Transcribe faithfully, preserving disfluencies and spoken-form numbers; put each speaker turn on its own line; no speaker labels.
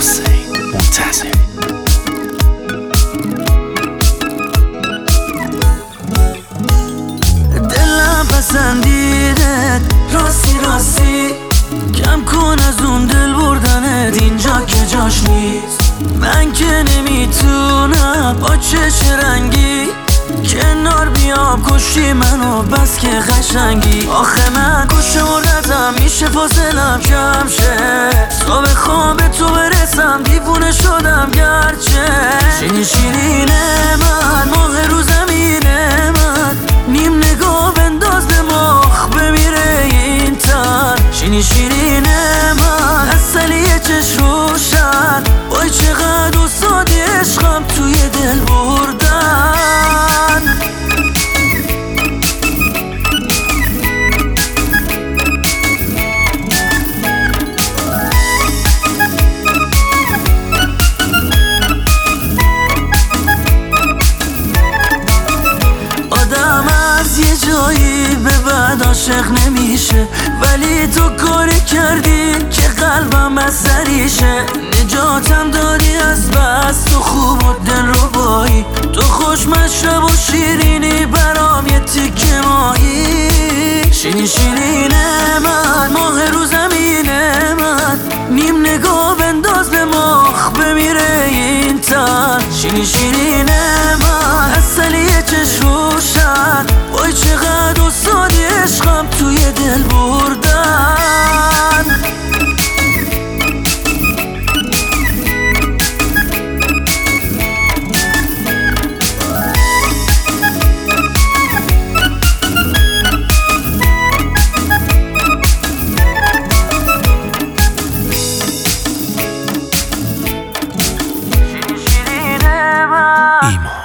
حسین منتظر.
دلم پسندیدت راستی راستی، کم کن از اون دل بردنت اینجا که جاش نیست. من که نمیتونم با چش رنگی کنار بیام، کشی منو بس که قشنگی. آخه من گشوردتم میشه فاصلم کم شه، صبح خواب به تو برسم دیوونه شدم گرچه. شیرین شیرین من ماه رو زمینه من، نیم نگاه بنداز به مخ بمیره این تن. شیرین شیرین من اصلی چش روشن، وای چقدر استادی عشقم توی دل بردن. آدم از یه جایی به بعد عاشق نمیشه، ولی تو کاری کردی که قلبم از سریشه. نجاتم دادی از بس، تو خوب و دل رو بایی، تو خوش مشرب و شیرینی برام یه تیکه مایی. شیرین شیرین من ماه رو زمینه من، نیم نگاه بنداز به مخ بمیره این تن. شیرین شیرین من اصلی چش روشن، وای چقدر استادی عشقم توی دل بردن.
ایمان